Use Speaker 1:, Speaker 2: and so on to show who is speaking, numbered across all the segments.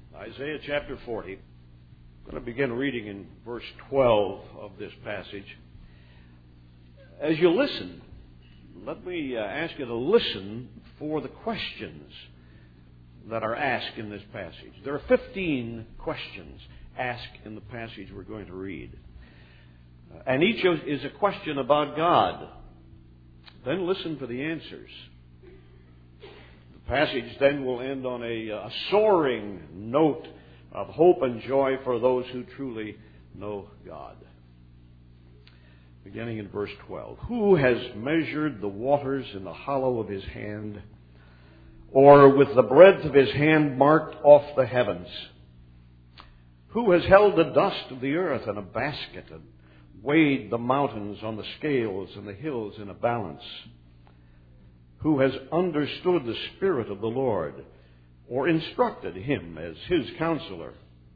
Speaker 1: Isaiah chapter 40. I'm going to begin reading in verse 12 of this passage. As you listen, let me ask you to listen for the questions that are asked in this passage. There are 15 questions asked in the passage we're going to read. And each is a question about God. Then listen for the answers. The passage then will end on a soaring note of hope and joy for those who truly know God. Beginning in verse 12. Who has measured the waters in the hollow of his hand, or with the breadth of his hand marked off the heavens? Who has held the dust of the earth in a basket and weighed the mountains on the scales and the hills in a balance? Who has understood the Spirit of the Lord, or instructed him as his counselor?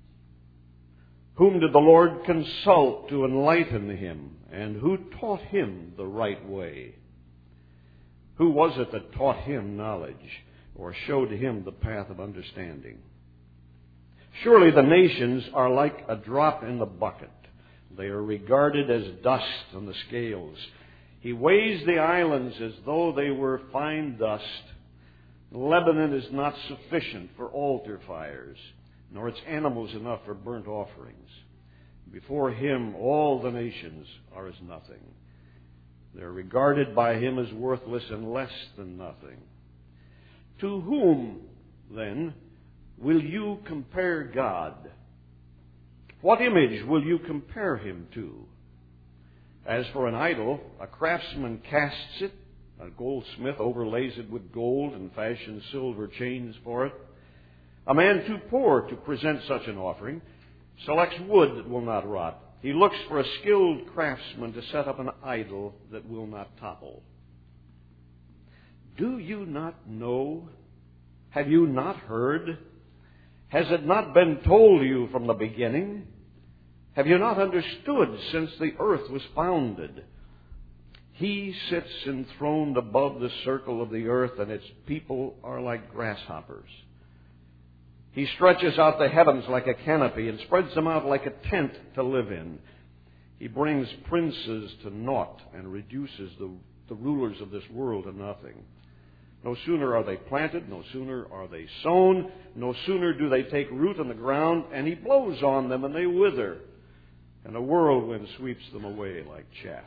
Speaker 1: Whom did the Lord consult to enlighten him, and who taught him the right way? Who was it that taught him knowledge, or showed him the path of understanding? Surely the nations are like a drop in the bucket. They are regarded as dust on the scales. He weighs the islands as though they were fine dust. Lebanon is not sufficient for altar fires, nor its animals enough for burnt offerings. Before him all the nations are as nothing. They are regarded by him as worthless and less than nothing. To whom, then, will you compare God? What image will you compare him to? As for an idol, a craftsman casts it, a goldsmith overlays it with gold and fashions silver chains for it. A man too poor to present such an offering selects wood that will not rot. He looks for a skilled craftsman to set up an idol that will not topple. Do you not know? Have you not heard? Has it not been told you from the beginning? Have you not understood since the earth was founded? He sits enthroned above the circle of the earth, and its people are like grasshoppers. He stretches out the heavens like a canopy and spreads them out like a tent to live in. He brings princes to naught and reduces the rulers of this world to nothing. No sooner are they planted, no sooner are they sown, no sooner do they take root in the ground, and he blows on them and they wither, and a whirlwind sweeps them away like chaff.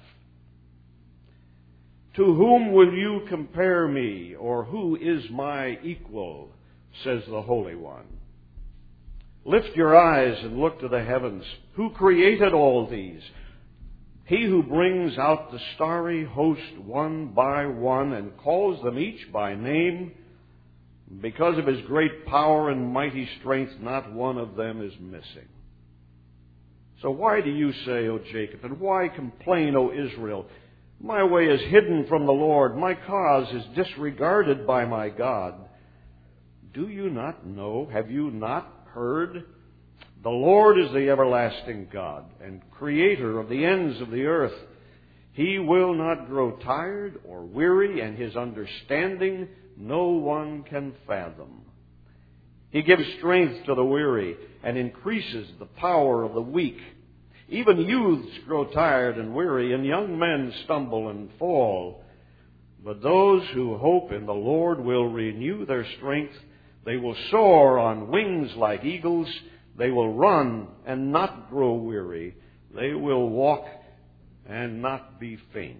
Speaker 1: To whom will you compare me, or who is my equal, says the Holy One. Lift your eyes and look to the heavens. Who created all these? He who brings out the starry host one by one and calls them each by name. Because of his great power and mighty strength, not one of them is missing. So why do you say, O Jacob, and why complain, O Israel? My way is hidden from the Lord. My cause is disregarded by my God. Do you not know? Have you not heard? The Lord is the everlasting God and creator of the ends of the earth. He will not grow tired or weary, and his understanding no one can fathom. He gives strength to the weary and increases the power of the weak. Even youths grow tired and weary, and young men stumble and fall. But those who hope in the Lord will renew their strength. They will soar on wings like eagles. They will run and not grow weary. They will walk and not be faint.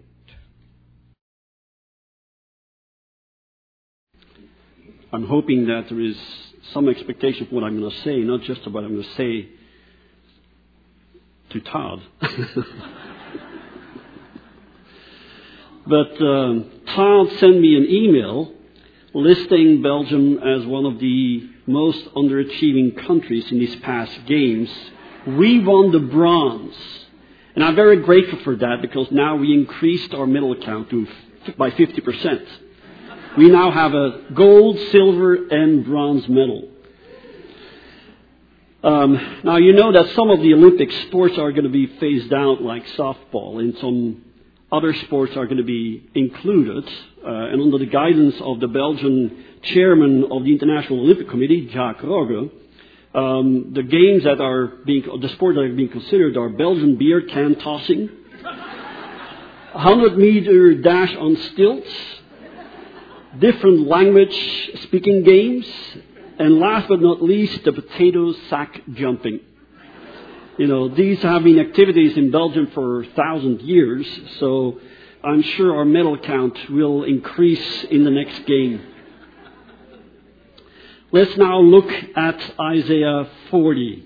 Speaker 2: I'm hoping that there is some expectation of what I'm going to say, not just what I'm going to say to Todd. But Todd sent me an email listing Belgium as one of the most underachieving countries in these past games. We won the bronze. And I'm very grateful for that, because now we increased our medal count by 50%. We now have a gold, silver, and bronze medal. Now, you know that some of the Olympic sports are going to be phased out, like softball, and some other sports are going to be included. And under the guidance of the Belgian chairman of the International Olympic Committee, Jacques Rogge, The games that are the sports that are being considered are Belgian beer can tossing, 100-meter dash on stilts, different language speaking games, and last but not least, the potato sack jumping. These have been activities in Belgium for 1,000 years, so I'm sure our medal count will increase in the next game. Let's now look at Isaiah 40.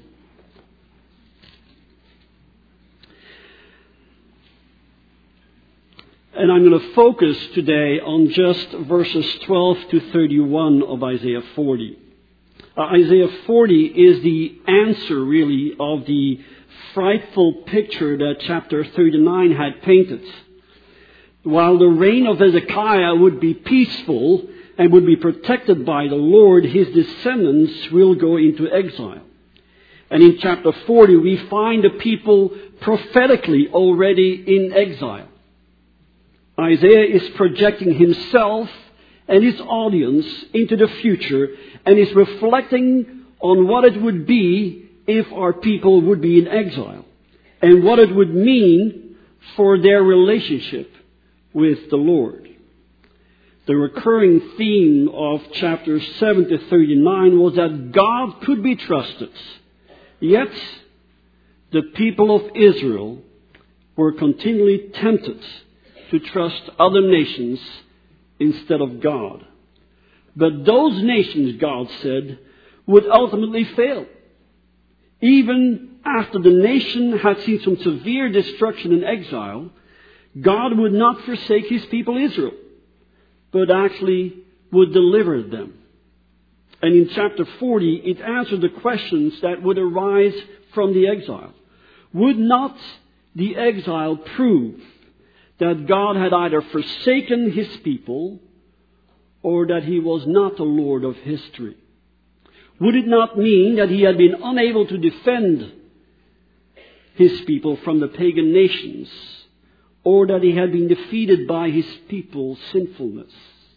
Speaker 2: And I'm going to focus today on just verses 12 to 31 of Isaiah 40. Isaiah 40 is the answer, really, of the frightful picture that chapter 39 had painted. While the reign of Hezekiah would be peaceful and would be protected by the Lord, his descendants will go into exile. And in chapter 40, we find the people prophetically already in exile. Isaiah is projecting himself and his audience into the future and is reflecting on what it would be if our people would be in exile and what it would mean for their relationship with the Lord. The recurring theme of chapters 7 to 39 was that God could be trusted. Yet, the people of Israel were continually tempted to trust other nations instead of God. But those nations, God said, would ultimately fail. Even after the nation had seen some severe destruction and exile, God would not forsake his people Israel, but actually would deliver them. And in chapter 40, it answered the questions that would arise from the exile. Would not the exile prove that God had either forsaken his people or that he was not the Lord of history? Would it not mean that he had been unable to defend his people from the pagan nations, or that he had been defeated by his people's sinfulness?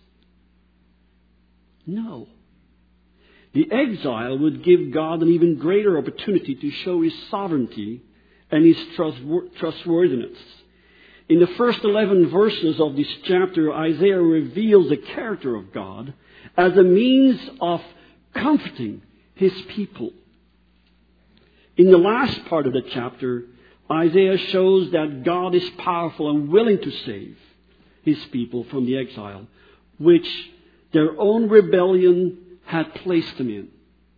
Speaker 2: No. The exile would give God an even greater opportunity to show his sovereignty and his trustworthiness. In the first 11 verses of this chapter, Isaiah reveals the character of God as a means of comforting his people. In the last part of the chapter, Isaiah shows that God is powerful and willing to save his people from the exile, which their own rebellion had placed them in.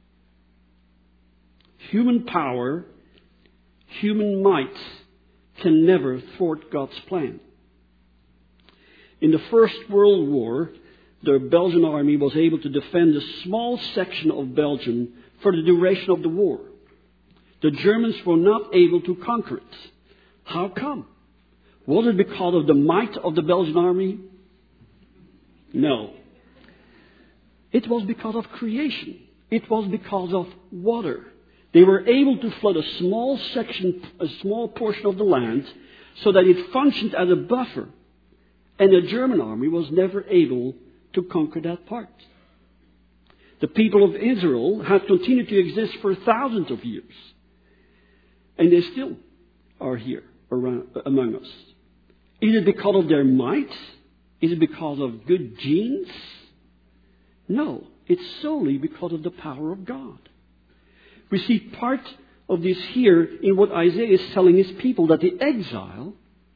Speaker 2: Human power, human might can never thwart God's plan. In the First World War, the Belgian army was able to defend a small section of Belgium for the duration of the war. The Germans were not able to conquer it. How come? Was it because of the might of the Belgian army? No. It was because of creation. It was because of water. They were able to flood a small portion of the land so that it functioned as a buffer. And the German army was never able to conquer that part. The people of Israel had continued to exist for thousands of years. And they still are here among us. Is it because of their might? Is it because of good genes? No, it's solely because of the power of God. We see part of this here in what Isaiah is telling his people, that the exile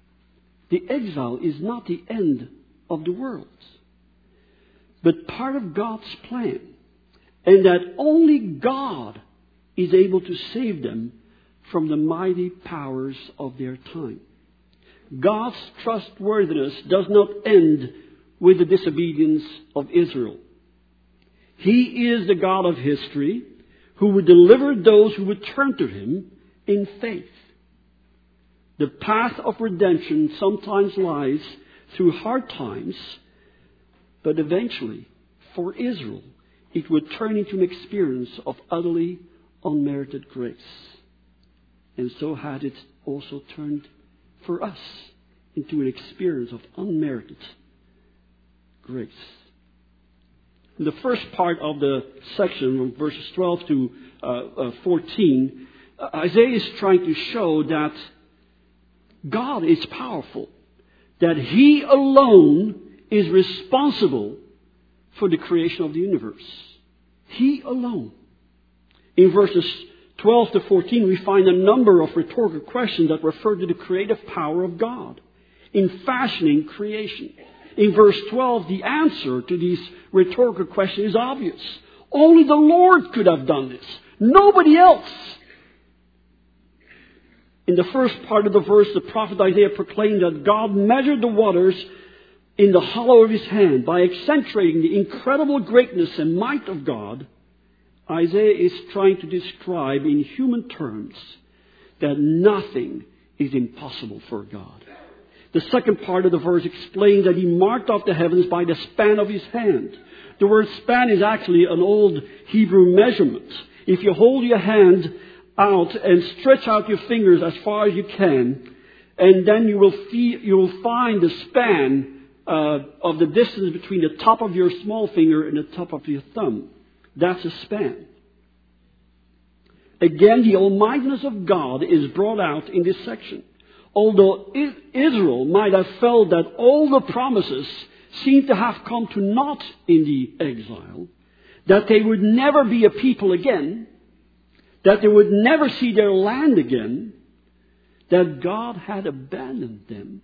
Speaker 2: is not the end of the world, but part of God's plan, and that only God is able to save them from the mighty powers of their time. God's trustworthiness does not end with the disobedience of Israel. He is the God of history who would deliver those who would turn to him in faith. The path of redemption sometimes lies through hard times, but eventually, for Israel, it would turn into an experience of utterly unmerited grace. And so had it also turned for us into an experience of unmerited grace. In the first part of the section, from verses 12 to 14, Isaiah is trying to show that God is powerful, that He alone is responsible for the creation of the universe. He alone. In verses 12 to 14, we find a number of rhetorical questions that refer to the creative power of God in fashioning creation. In verse 12, the answer to these rhetorical questions is obvious. Only the Lord could have done this. Nobody else. In the first part of the verse, the prophet Isaiah proclaimed that God measured the waters in the hollow of His hand. By accentuating the incredible greatness and might of God, Isaiah is trying to describe in human terms that nothing is impossible for God. The second part of the verse explains that He marked off the heavens by the span of His hand. The word span is actually an old Hebrew measurement. If you hold your hand out and stretch out your fingers as far as you can, and then you will find the span of the distance between the top of your small finger and the top of your thumb. That's a span. Again, the almightiness of God is brought out in this section. Although Israel might have felt that all the promises seemed to have come to naught in the exile, that they would never be a people again, that they would never see their land again, that God had abandoned them.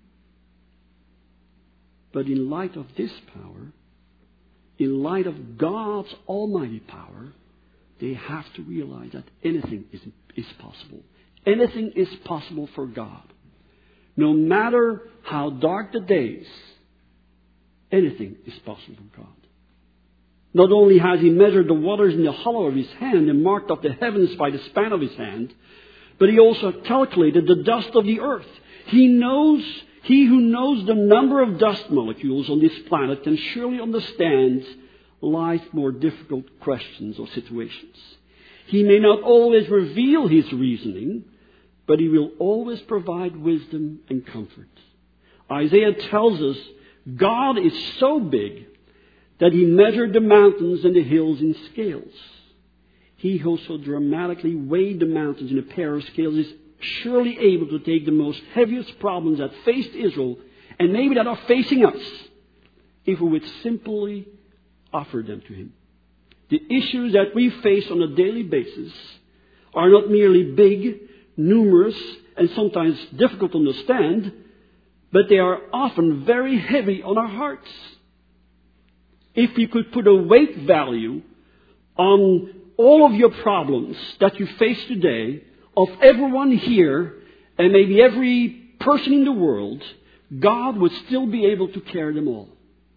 Speaker 2: But in light of this power, in light of God's almighty power, they have to realize that anything is possible. Anything is possible for God. No matter how dark the days, anything is possible for God. Not only has He measured the waters in the hollow of His hand and marked off the heavens by the span of His hand, but He also calculated the dust of the earth. He who knows the number of dust molecules on this planet can surely understand life's more difficult questions or situations. He may not always reveal His reasoning, but He will always provide wisdom and comfort. Isaiah tells us God is so big that He measured the mountains and the hills in scales. He who so dramatically weighed the mountains in a pair of scales is surely able to take the most heaviest problems that faced Israel and maybe that are facing us if we would simply offer them to Him. The issues that we face on a daily basis are not merely big, numerous, and sometimes difficult to understand, but they are often very heavy on our hearts. If you could put a weight value on all of your problems that you face today, of everyone here, and maybe every person in the world, God would still be able to carry them all.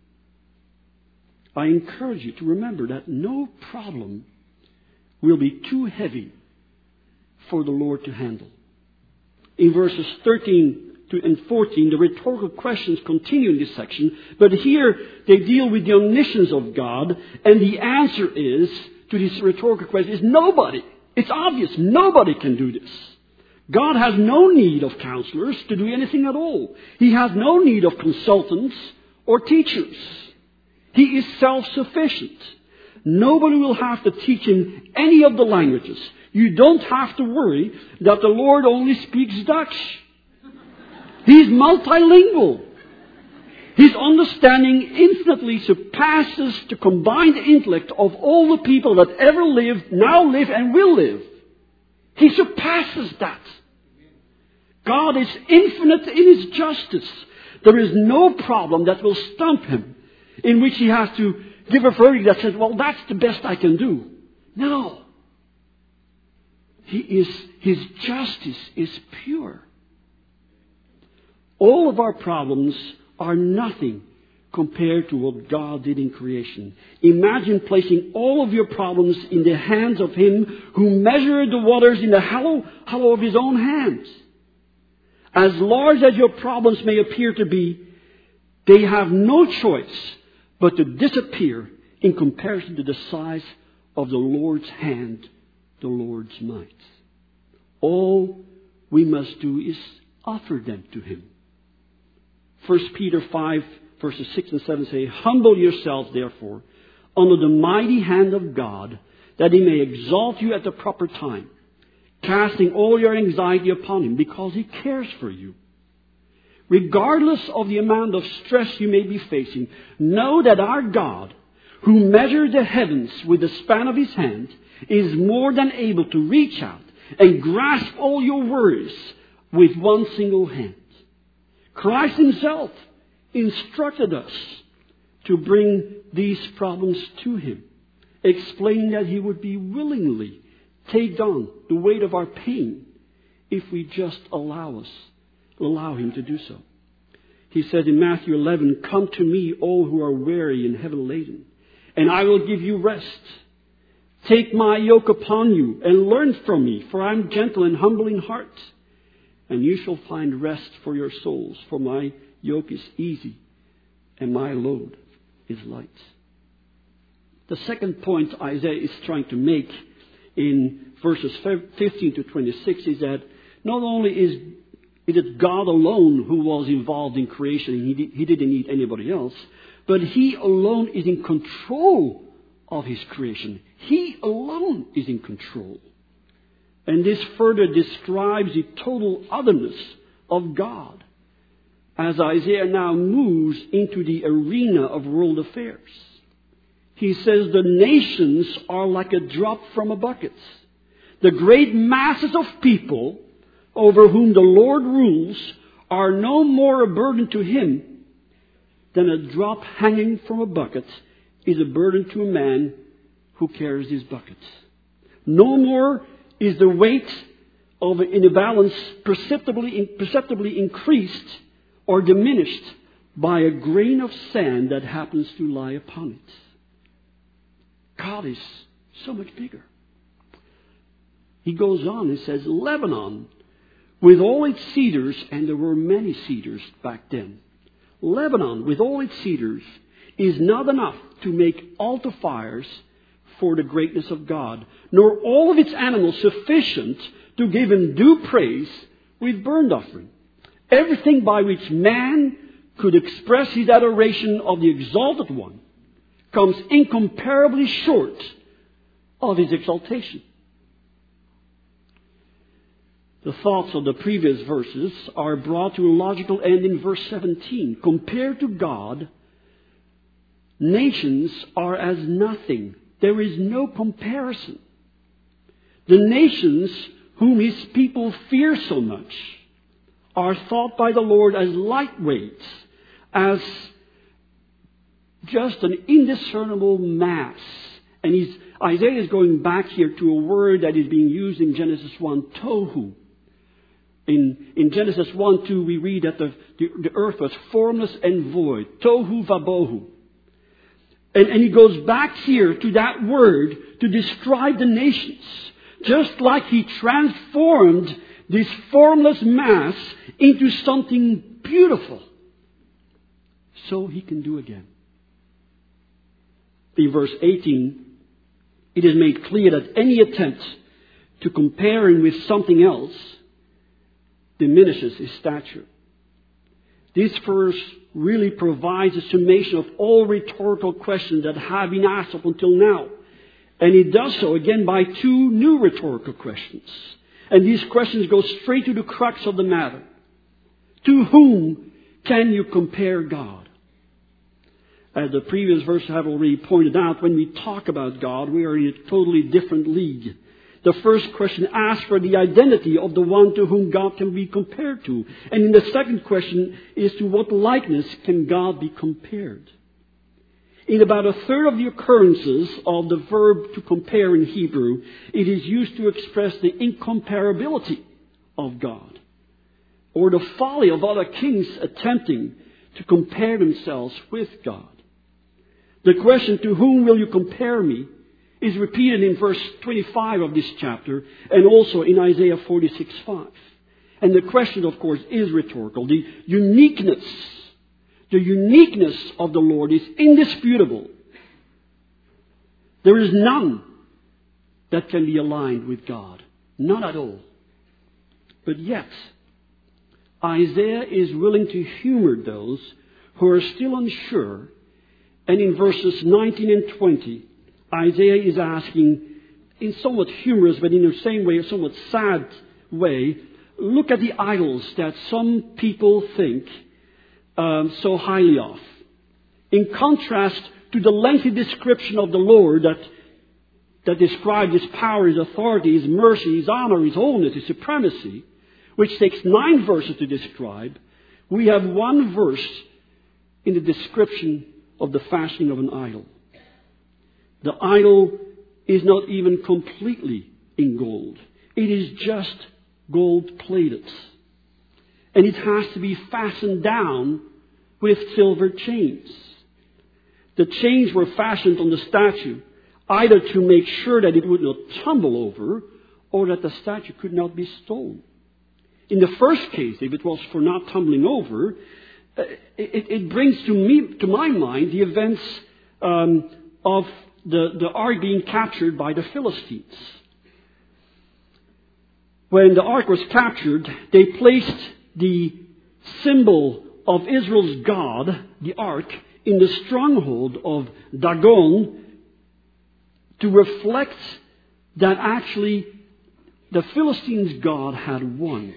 Speaker 2: I encourage you to remember that no problem will be too heavy for the Lord to handle. In verses 13 and 14, the rhetorical questions continue in this section, but here they deal with the omniscience of God, and the answer is to this rhetorical question is nobody. It's obvious. Nobody can do this. God has no need of counselors to do anything at all. He has no need of consultants or teachers. He is self-sufficient. Nobody will have to teach Him any of the languages. You don't have to worry that the Lord only speaks Dutch. He's multilingual. His understanding infinitely surpasses the combined intellect of all the people that ever lived, now live, and will live. He surpasses that. God is infinite in His justice. There is no problem that will stump Him in which He has to give a verdict that says, well, that's the best I can do. No. His justice is pure. All of our problems are nothing compared to what God did in creation. Imagine placing all of your problems in the hands of Him who measured the waters in the hollow of His own hands. As large as your problems may appear to be, they have no choice but to disappear in comparison to the size of the Lord's hand, the Lord's might. All we must do is offer them to Him. 1 Peter 5 verses 6 and 7 say, humble yourselves therefore under the mighty hand of God, that He may exalt you at the proper time, casting all your anxiety upon Him, because He cares for you. Regardless of the amount of stress you may be facing, know that our God, who measured the heavens with the span of His hand, is more than able to reach out and grasp all your worries with one single hand. Christ Himself instructed us to bring these problems to Him, explaining that He would be willingly take on the weight of our pain if we just allow Him to do so. He said in Matthew 11, "Come to me, all who are weary and heavy laden, and I will give you rest. Take my yoke upon you and learn from me, for I am gentle and humble in heart, and you shall find rest for your souls. For my yoke is easy and my load is light." The second point Isaiah is trying to make in verses 15 to 26 is that not only is it God alone who was involved in creation, and He didn't need anybody else, but He alone is in control of His creation. He alone is in control. And this further describes the total otherness of God as Isaiah now moves into the arena of world affairs. He says the nations are like a drop from a bucket. The great masses of people over whom the Lord rules are no more a burden to Him than a drop hanging from a bucket is a burden to a man who carries his bucket. No more is the weight of in a balance perceptibly increased or diminished by a grain of sand that happens to lie upon it. God is so much bigger. He goes on and says, Lebanon, with all its cedars, and there were many cedars back then, Lebanon, with all its cedars, is not enough to make altar fires for the greatness of God, nor all of its animals sufficient to give Him due praise with burnt offering. Everything by which man could express his adoration of the exalted one comes incomparably short of His exaltation. The thoughts of the previous verses are brought to a logical end in verse 17. Compared to God, nations are as nothing. There is no comparison. The nations whom His people fear so much are thought by the Lord as lightweight, as just an indiscernible mass. And Isaiah is going back here to a word that is being used in Genesis 1, tohu. In Genesis 1:2 we read that the earth was formless and void. Tohu vabohu. And he goes back here to that word to describe the nations. Just like He transformed this formless mass into something beautiful, so He can do again. In verse 18, it is made clear that any attempt to compare Him with something else diminishes His stature. This verse really provides a summation of all rhetorical questions that have been asked up until now. And it does so again by two new rhetorical questions. And these questions go straight to the crux of the matter. To whom can you compare God? As the previous verse have already pointed out, when we talk about God, we are in a totally different league. The first question asks for the identity of the one to whom God can be compared to. And in the second question is to what likeness can God be compared? In about a third of the occurrences of the verb to compare in Hebrew, it is used to express the incomparability of God, or the folly of other kings attempting to compare themselves with God. The question, to whom will you compare me, is repeated in verse 25 of this chapter and also in Isaiah 46:5. And the question, of course, is rhetorical. The uniqueness of the Lord is indisputable. There is none that can be aligned with God. None at all. But yet, Isaiah is willing to humor those who are still unsure And in verses 19 and 20, Isaiah is asking, in somewhat humorous, but in the same way, a somewhat sad way, look at the idols that some people think so highly of. In contrast to the lengthy description of the Lord that describes His power, His authority, His mercy, His honor, His holiness, His supremacy, which takes 9 verses to describe, we have 1 verse in the description of the fashioning of an idol. The idol is not even completely in gold. It is just gold-plated. And it has to be fastened down with silver chains. The chains were fastened on the statue, either to make sure that it would not tumble over, or that the statue could not be stolen. In the first case, if it was for not tumbling over, it brings to my mind the events of the ark being captured by the Philistines. When the ark was captured, they placed the symbol of Israel's God, the ark, in the stronghold of Dagon to reflect that actually the Philistines' God had won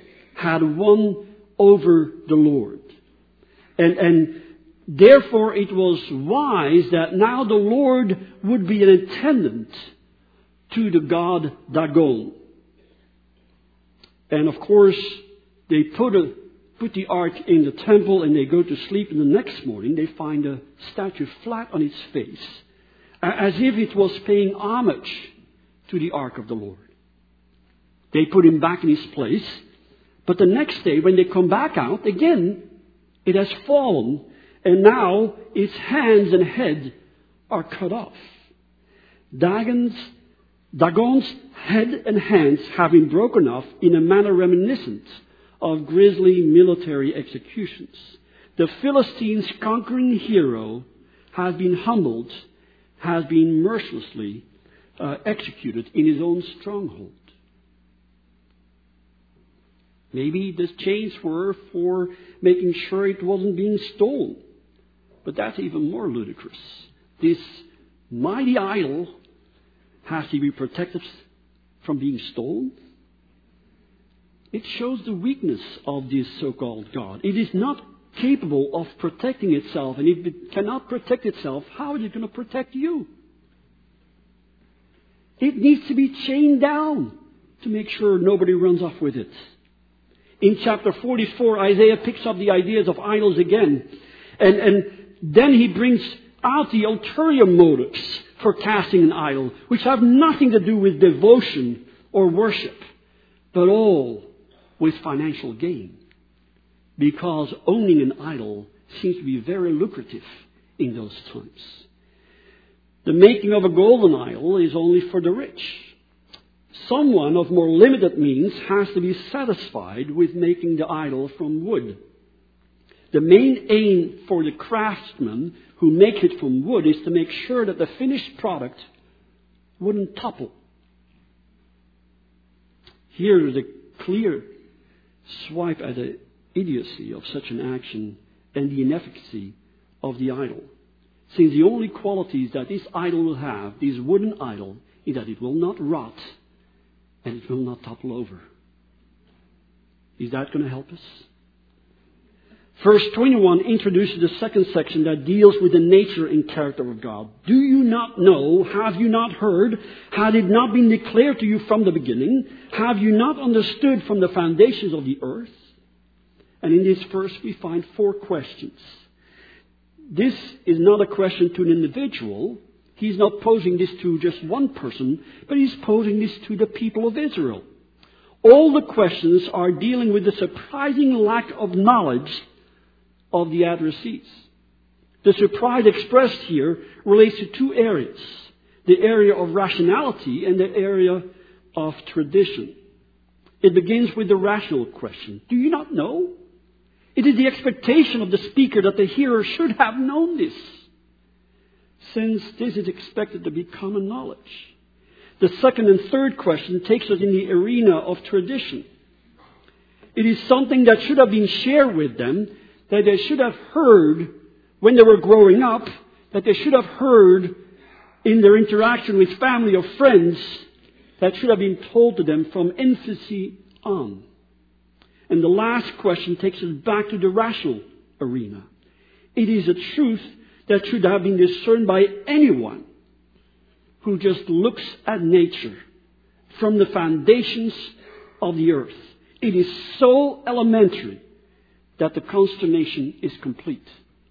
Speaker 2: over the Lord. And therefore it was wise that now the Lord would be an attendant to the god Dagon. And of course, they put the ark in the temple and they go to sleep, and the next morning they find the statue flat on its face, as if it was paying homage to the ark of the Lord. They put him back in his place, but the next day when they come back out, again, it has fallen, and now its hands and head are cut off. Dagon's head and hands have been broken off in a manner reminiscent of grisly military executions. The Philistines' conquering hero has been humbled, has been mercilessly executed in his own stronghold. Maybe the chains were for making sure it wasn't being stolen. But that's even more ludicrous. This mighty idol has to be protected from being stolen. It shows the weakness of this so-called God. It is not capable of protecting itself. And if it cannot protect itself, how is it going to protect you? It needs to be chained down to make sure nobody runs off with it. In chapter 44, Isaiah picks up the ideas of idols again. And then he brings out the ulterior motives for casting an idol, which have nothing to do with devotion or worship, but all with financial gain. Because owning an idol seems to be very lucrative in those times. The making of a golden idol is only for the rich. Someone of more limited means has to be satisfied with making the idol from wood. The main aim for the craftsman who makes it from wood is to make sure that the finished product wouldn't topple. Here is a clear swipe at the idiocy of such an action and the inefficacy of the idol. Since the only qualities that this idol will have, this wooden idol, is that it will not rot and it will not topple over. Is that going to help us? Verse 21 introduces the second section that deals with the nature and character of God. Do you not know? Have you not heard? Had it not been declared to you from the beginning? Have you not understood from the foundations of the earth? And in this verse we find 4 questions. This is not a question to an individual. He's not posing this to just one person, but he's posing this to the people of Israel. All the questions are dealing with the surprising lack of knowledge of the addressees. The surprise expressed here relates to 2 areas. The area of rationality and the area of tradition. It begins with the rational question. Do you not know? It is the expectation of the speaker that the hearer should have known this, since this is expected to be common knowledge. The second and third question takes us in the arena of tradition. It is something that should have been shared with them, that they should have heard when they were growing up, that they should have heard in their interaction with family or friends that should have been told to them from infancy on. And the last question takes us back to the rational arena. It is a truth that should have been discerned by anyone who just looks at nature from the foundations of the earth. It is so elementary that the consternation is complete.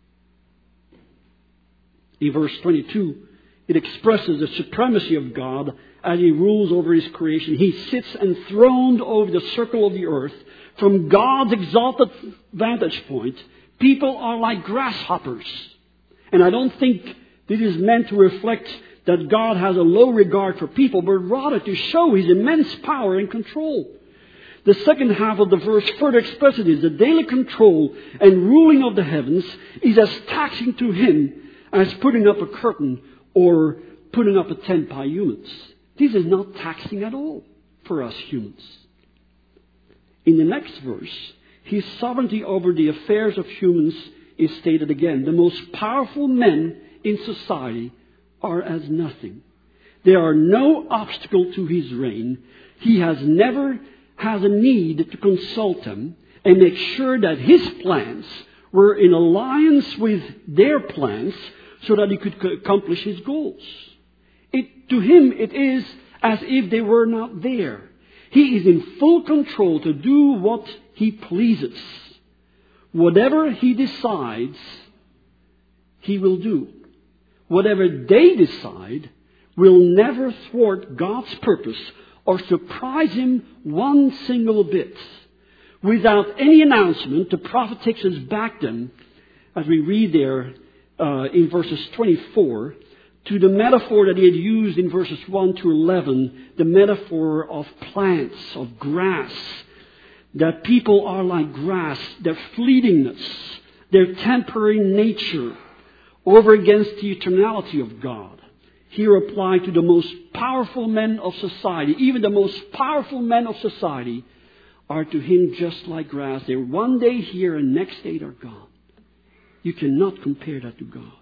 Speaker 2: In verse 22, it expresses the supremacy of God as He rules over His creation. He sits enthroned over the circle of the earth. From God's exalted vantage point, people are like grasshoppers. And I don't think this is meant to reflect that God has a low regard for people, but rather to show His immense power and control. The second half of the verse further expresses this. The daily control and ruling of the heavens is as taxing to Him as putting up a curtain or putting up a tent by humans. This is not taxing at all for us humans. In the next verse, His sovereignty over the affairs of humans is stated again. The most powerful men in society are as nothing. There are no obstacle to His reign. He never has a need to consult them and make sure that His plans were in alliance with their plans so that He could accomplish His goals. To Him, it is as if they were not there. He is in full control to do what He pleases. Whatever He decides, He will do. Whatever they decide will never thwart God's purpose or surprise Him one single bit. Without any announcement, the prophet takes us back then, as we read there in verses 24, to the metaphor that he had used in verses 1 to 11, the metaphor of plants, of grass. That people are like grass, their fleetingness, their temporary nature, over against the eternality of God. Here applied to the most powerful men of society. Even the most powerful men of society are to Him just like grass. They're one day here and next day they're gone. You cannot compare that to God.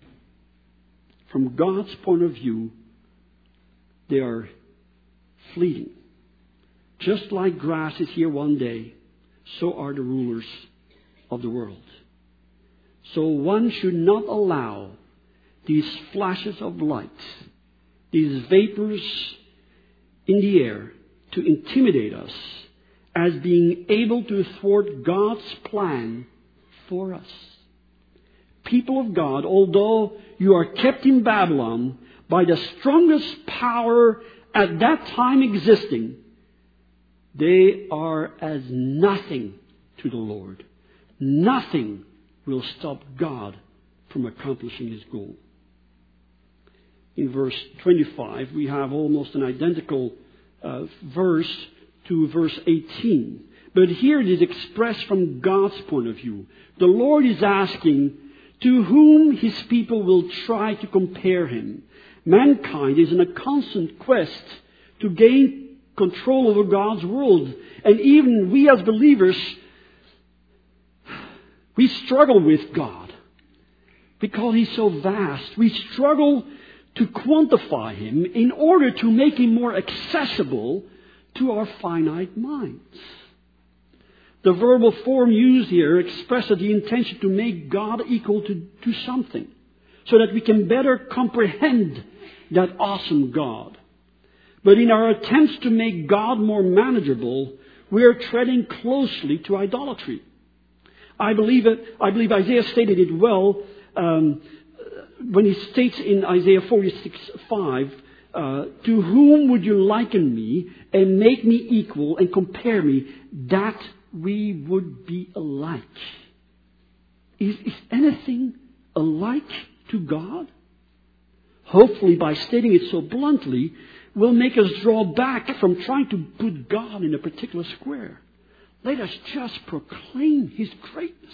Speaker 2: From God's point of view, they are fleeting. Just like grass is here one day, so are the rulers of the world. So one should not allow these flashes of light, these vapors in the air, to intimidate us as being able to thwart God's plan for us. People of God, although you are kept in Babylon by the strongest power at that time existing, they are as nothing to the Lord. Nothing will stop God from accomplishing His goal. In verse 25, we have almost an identical verse to verse 18. But here it is expressed from God's point of view. The Lord is asking, to whom His people will try to compare Him. Mankind is in a constant quest to gain control over God's world. And even we as believers, we struggle with God because He's so vast. We struggle to quantify Him in order to make Him more accessible to our finite minds. The verbal form used here expresses the intention to make God equal to something, so that we can better comprehend that awesome God. But in our attempts to make God more manageable, we are treading closely to idolatry. I believe Isaiah stated it well when he states in Isaiah 46:5, to whom would you liken me and make me equal and compare me, that we would be alike? Is anything alike to God? Hopefully, by stating it so bluntly, will make us draw back from trying to put God in a particular square. Let us just proclaim His greatness.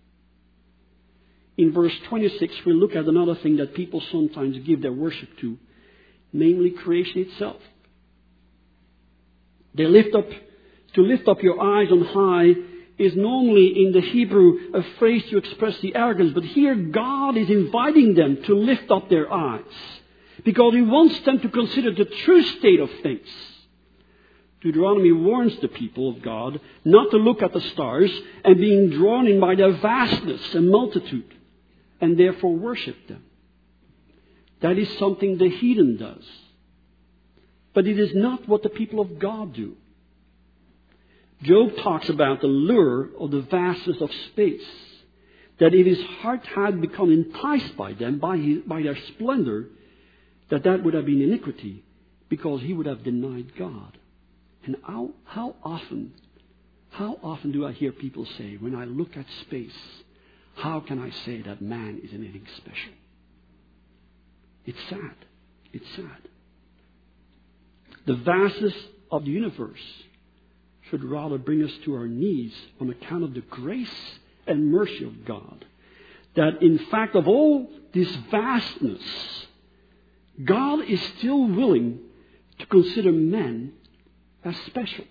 Speaker 2: In verse 26, we look at another thing that people sometimes give their worship to, namely creation itself. They lift up your eyes on high is normally in the Hebrew a phrase to express the arrogance, but here God is inviting them to lift up their eyes, because He wants them to consider the true state of things. Deuteronomy warns the people of God not to look at the stars and being drawn in by their vastness and multitude, and therefore worship them. That is something the heathen does. But it is not what the people of God do. Job talks about the lure of the vastness of space, that if his heart had become enticed by them, by their splendor, that would have been iniquity, because he would have denied God. And how often do I hear people say, when I look at space, how can I say that man is anything special? It's sad. It's sad. The vastness of the universe should rather bring us to our knees on account of the grace and mercy of God. That in fact of all this vastness, God is still willing to consider men as special.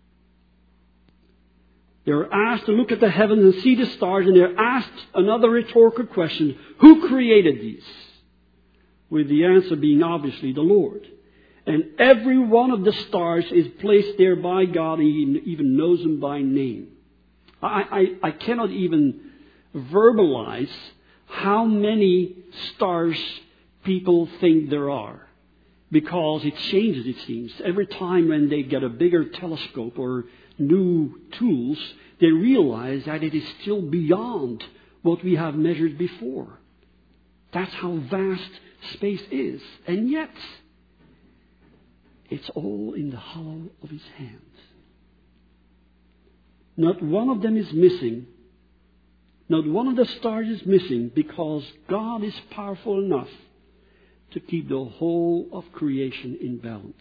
Speaker 2: They're asked to look at the heavens and see the stars, and they're asked another rhetorical question: who created these? With the answer being obviously the Lord. And every one of the stars is placed there by God. He even knows them by name. I cannot even verbalize how many stars people think there are, because it changes, it seems. Every time when they get a bigger telescope or new tools, they realize that it is still beyond what we have measured before. That's how vast space is. And yet, it's all in the hollow of His hand. Not one of them is missing. Not one of the stars is missing, because God is powerful enough to keep the whole of creation in balance.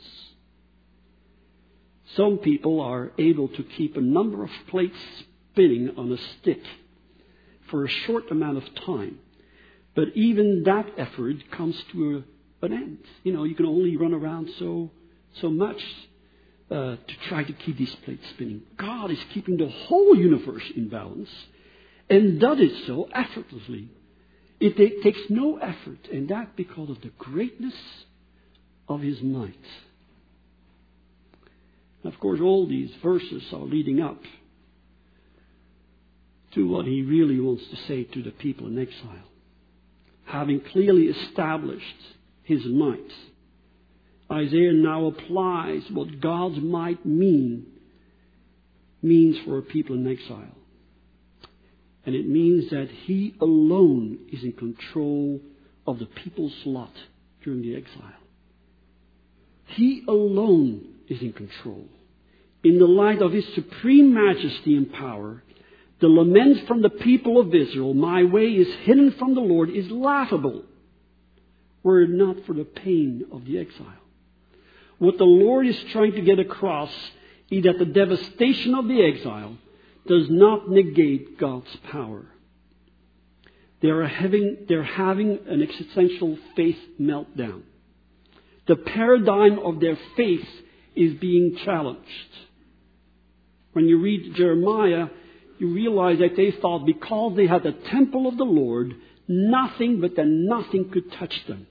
Speaker 2: Some people are able to keep a number of plates spinning on a stick for a short amount of time. But even that effort comes to an end. You can only run around so much to try to keep these plates spinning. God is keeping the whole universe in balance, and does it so effortlessly. It takes no effort, and that because of the greatness of His might. Of course, all these verses are leading up to what He really wants to say to the people in exile. Having clearly established His might, Isaiah now applies what God's might means for a people in exile. And it means that He alone is in control of the people's lot during the exile. He alone is in control. In the light of His supreme majesty and power, the lament from the people of Israel, "My way is hidden from the Lord," is laughable, were it not for the pain of the exile. What the Lord is trying to get across is that the devastation of the exile does not negate God's power. They're having an existential faith meltdown. The paradigm of their faith is being challenged. When you read Jeremiah, you realize that they thought because they had the temple of the Lord, nothing could touch them.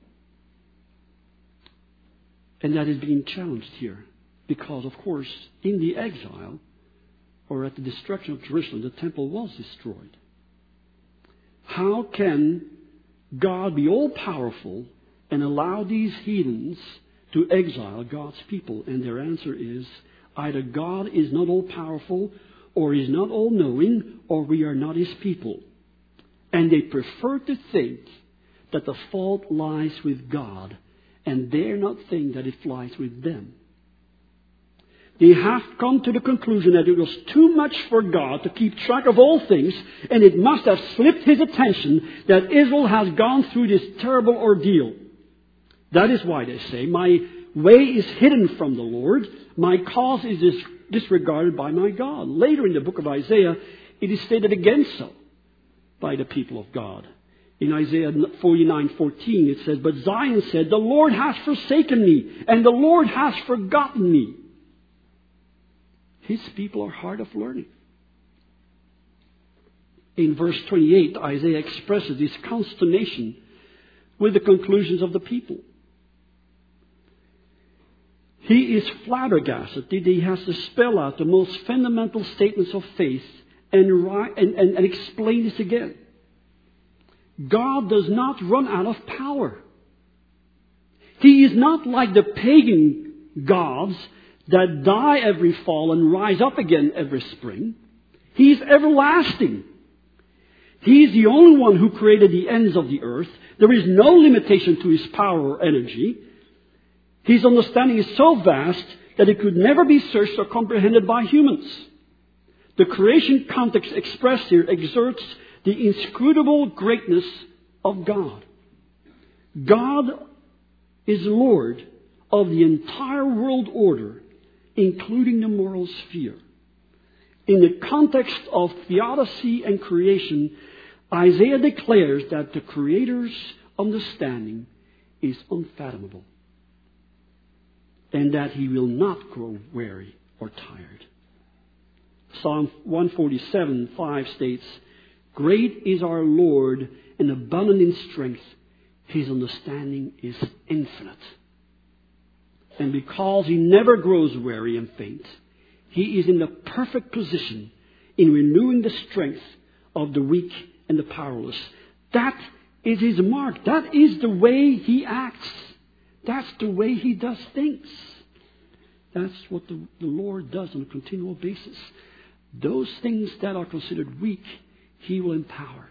Speaker 2: And that is being challenged here. Because, of course, in the exile, or at the destruction of Jerusalem, the temple was destroyed. How can God be all-powerful and allow these heathens to exile God's people? And their answer is, either God is not all-powerful, or He's not all-knowing, or we are not His people. And they prefer to think that the fault lies with God, and dare not think that it lies with them. They have come to the conclusion that it was too much for God to keep track of all things, and it must have slipped His attention that Israel has gone through this terrible ordeal. That is why they say, "My way is hidden from the Lord, my cause is disregarded by my God." Later in the book of Isaiah, it is stated again so by the people of God. In Isaiah 49:14 it says, "But Zion said, 'The Lord has forsaken me, and the Lord has forgotten me.'" His people are hard of learning. In verse 28, Isaiah expresses his consternation with the conclusions of the people. He is flabbergasted that he has to spell out the most fundamental statements of faith and explain this again. God does not run out of power. He is not like the pagan gods that die every fall and rise up again every spring. He is everlasting. He is the only one who created the ends of the earth. There is no limitation to his power or energy. His understanding is so vast that it could never be searched or comprehended by humans. The creation context expressed here exerts the inscrutable greatness of God. God is Lord of the entire world order, including the moral sphere. In the context of theodicy and creation, Isaiah declares that the Creator's understanding is unfathomable, and that he will not grow weary or tired. Psalm 147:5 states, "Great is our Lord and abundant in strength. His understanding is infinite." And because he never grows weary and faint, he is in the perfect position in renewing the strength of the weak and the powerless. That is his mark. That is the way he acts. That's the way he does things. That's what the Lord does on a continual basis. Those things that are considered weak, he will empower.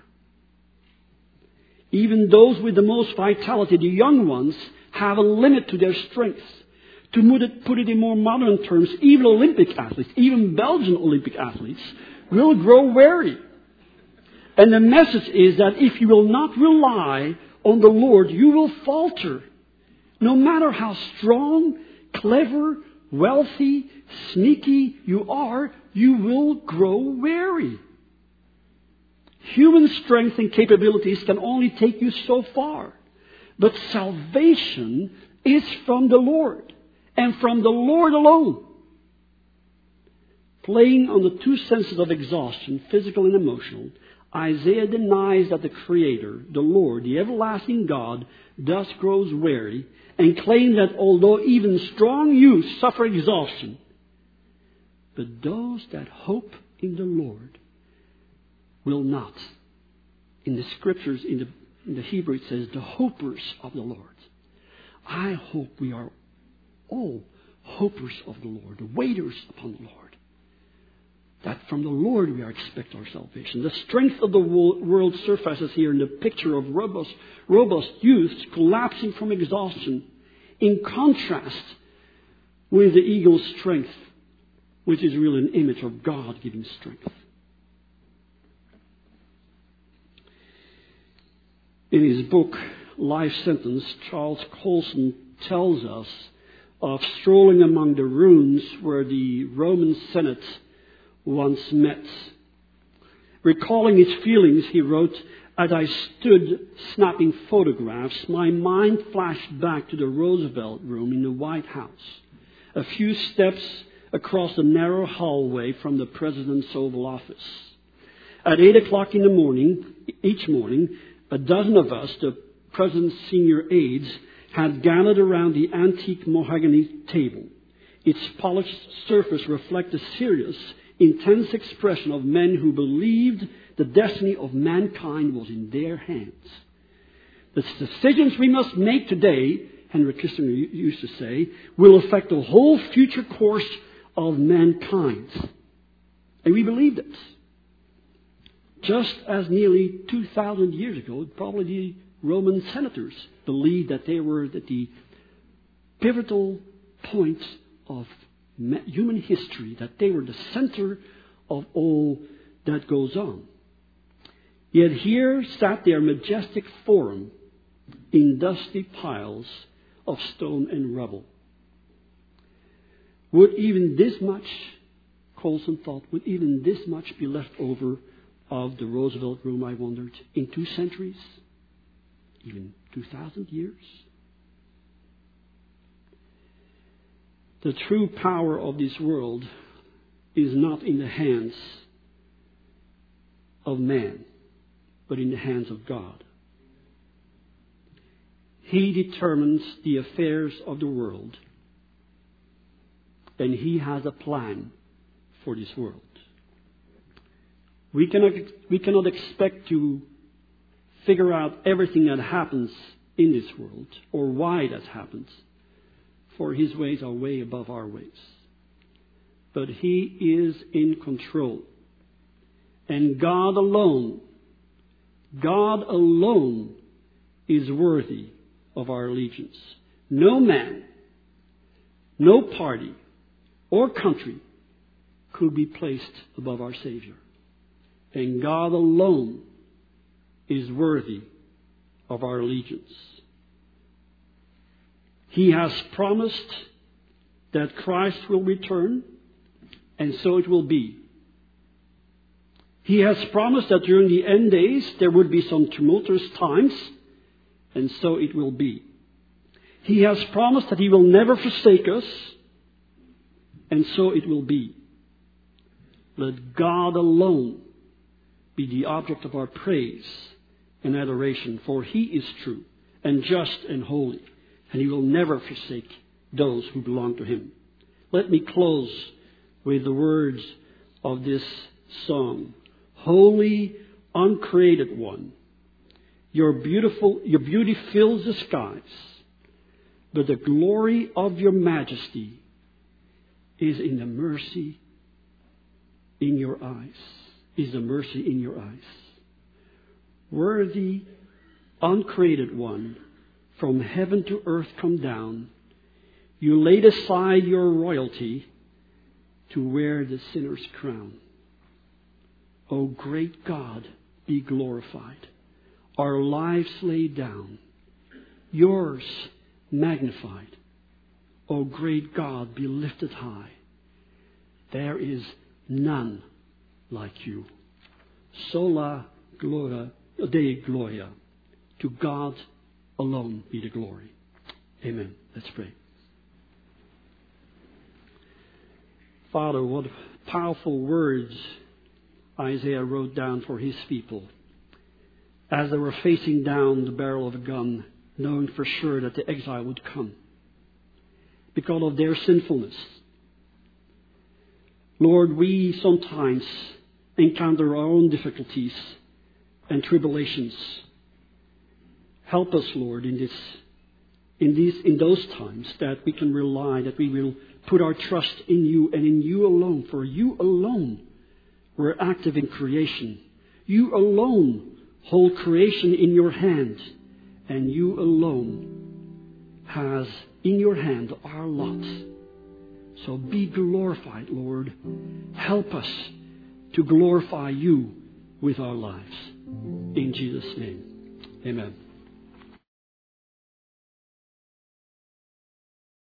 Speaker 2: Even those with the most vitality, the young ones, have a limit to their strength. To put it in more modern terms, even Olympic athletes, even Belgian Olympic athletes, will grow weary. And the message is that if you will not rely on the Lord, you will falter. No matter how strong, clever, wealthy, sneaky you are, you will grow weary. Human strength and capabilities can only take you so far. But salvation is from the Lord, and from the Lord alone. Playing on the two senses of exhaustion, physical and emotional, Isaiah denies that the Creator, the Lord, the everlasting God, thus grows weary, and claims that although even strong youths suffer exhaustion, but those that hope in the Lord will not. In the Scriptures, in the Hebrew, it says, the hopers of the Lord. I hope we are all hopers of the Lord, the waiters upon the Lord. That from the Lord we are expect our salvation. The strength of the world surfaces here in the picture of robust youths collapsing from exhaustion, in contrast with the eagle's strength, which is really an image of God giving strength. In his book, Life Sentence, Charles Colson tells us of strolling among the ruins where the Roman Senate once met. Recalling his feelings, he wrote, "As I stood snapping photographs, my mind flashed back to the Roosevelt Room in the White House, a few steps across the narrow hallway from the President's Oval Office. At 8 o'clock in the morning, each morning, a dozen of us, the President's senior aides, had gathered around the antique mahogany table. Its polished surface reflected a serious, intense expression of men who believed the destiny of mankind was in their hands. The decisions we must make today," Henry Kissinger used to say, "will affect the whole future course of mankind." And we believed it. Just as nearly 2,000 years ago, probably the Roman senators believed that they were at the pivotal point of human history, that they were the center of all that goes on. Yet here sat their majestic forum in dusty piles of stone and rubble. Would even this much, Colson thought, would even this much be left over of the Roosevelt Room, I wondered, in 2 centuries? Even 2,000 years? The true power of this world is not in the hands of man, but in the hands of God. He determines the affairs of the world, and He has a plan for this world. We cannot expect to figure out everything that happens in this world or why that happens, for His ways are way above our ways. But He is in control. And God alone is worthy of our allegiance. No man, no party, or country could be placed above our Savior. And God alone is worthy of our allegiance. He has promised that Christ will return, and so it will be. He has promised that during the end days there would be some tumultuous times, and so it will be. He has promised that He will never forsake us, and so it will be. Let God alone be the object of our praise and adoration, for He is true and just and holy, and He will never forsake those who belong to Him. Let me close with the words of this song. Holy, uncreated One, your beauty fills the skies, but the glory of your majesty is in the mercy in your eyes. Is the mercy in your eyes. Worthy, uncreated One, from heaven to earth come down. You laid aside your royalty to wear the sinner's crown. O great God, be glorified. Our lives laid down, yours magnified. O great God, be lifted high. There is none like you. Sola gloria Dei gloria. To God alone be the glory. Amen. Let's pray. Father, what powerful words Isaiah wrote down for his people as they were facing down the barrel of a gun, knowing for sure that the exile would come because of their sinfulness. Lord, we sometimes encounter our own difficulties and tribulations. Help us, Lord, in those times that we can rely, that we will put our trust in you and in you alone. For you alone were active in creation. You alone hold creation in your hand. And you alone has in your hand our lot. So be glorified, Lord. Help us to glorify you with our lives. In Jesus' name, amen.